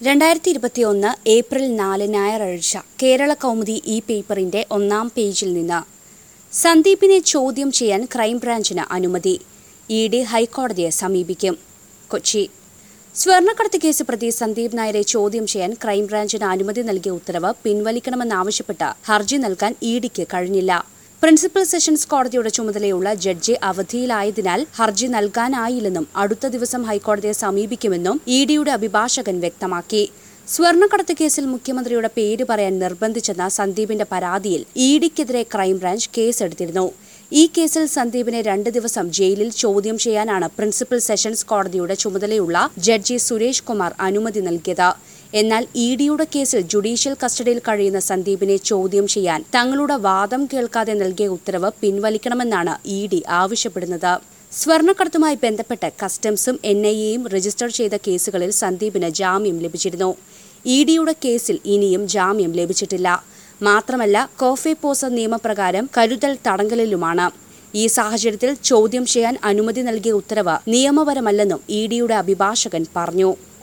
2021 April 4 ഞായറാഴ്ച കേരള കൗമുദി ഈ പേപ്പറിന്റെ ഒന്നാം പേജിൽ നിന്ന് സന്ദീപിനെ ചോദ്യം ചെയ്യാൻ ക്രൈംബ്രാഞ്ചിന് അനുമതി. ഇഡി ഹൈക്കോടതിയെ സമീപിക്കും. കൊച്ചി സ്വർണ്ണക്കടത്ത് കേസ് പ്രതി സന്ദീപ് നായരെ ചോദ്യം ചെയ്യാൻ ക്രൈംബ്രാഞ്ചിന് അനുമതി നൽകിയ ഉത്തരവ് പിൻവലിക്കണമെന്നാവശ്യപ്പെട്ട് ഹർജി നൽകാൻ ഇഡിക്ക് കഴിഞ്ഞില്ല. പ്രിൻസിപ്പൽ സെഷൻസ് കോടതിയുടെ ചുമതലയുള്ള ജഡ്ജി അവധിയിലായതിനാൽ ഹർജി നൽകാനായില്ലെന്നും അടുത്ത ദിവസം ഹൈക്കോടതിയെ സമീപിക്കുമെന്നും ഇഡിയുടെ അഭിഭാഷകൻ വ്യക്തമാക്കി. സ്വർണ്ണക്കടത്ത് കേസിൽ മുഖ്യമന്ത്രിയുടെ പേര് പറയാൻ നിർബന്ധിച്ചെന്ന സന്ദീപിന്റെ പരാതിയിൽ ഇഡിക്കെതിരെ ക്രൈംബ്രാഞ്ച് കേസെടുത്തിരുന്നു. ഈ കേസിൽ സന്ദീപിനെ 2 ദിവസം ജയിലിൽ ചോദ്യം ചെയ്യാനാണ് പ്രിൻസിപ്പൽ സെഷൻസ് കോടതിയുടെ ചുമതലയുള്ള ജഡ്ജി സുരേഷ് കുമാർ അനുമതി നൽകിയത്. എന്നാൽ ഇഡിയുടെ കേസിൽ ജുഡീഷ്യൽ കസ്റ്റഡിയിൽ കഴിയുന്ന സന്ദീപിനെ ചോദ്യം ചെയ്യാൻ തങ്ങളുടെ വാദം കേൾക്കാതെ നൽകിയ ഉത്തരവ് പിൻവലിക്കണമെന്നാണ് ഇഡി ആവശ്യപ്പെടുന്നത്. സ്വർണ്ണക്കടത്തുമായി ബന്ധപ്പെട്ട് കസ്റ്റംസും NIAയും രജിസ്റ്റർ ചെയ്ത കേസുകളിൽ സന്ദീപിന് ജാമ്യം ലഭിച്ചിരുന്നു. ഇഡിയുടെ കേസിൽ ഇനിയും ജാമ്യം ലഭിച്ചിട്ടില്ല. മാത്രമല്ല, കോഫെപോസ നിയമപ്രകാരം കരുതൽ തടങ്കലിലുമാണ്. ഈ സാഹചര്യത്തിൽ ചോദ്യം ചെയ്യാൻ അനുമതി നൽകിയ ഉത്തരവ് നിയമപരമല്ലെന്നും ഇഡിയുടെ അഭിഭാഷകൻ പറഞ്ഞു.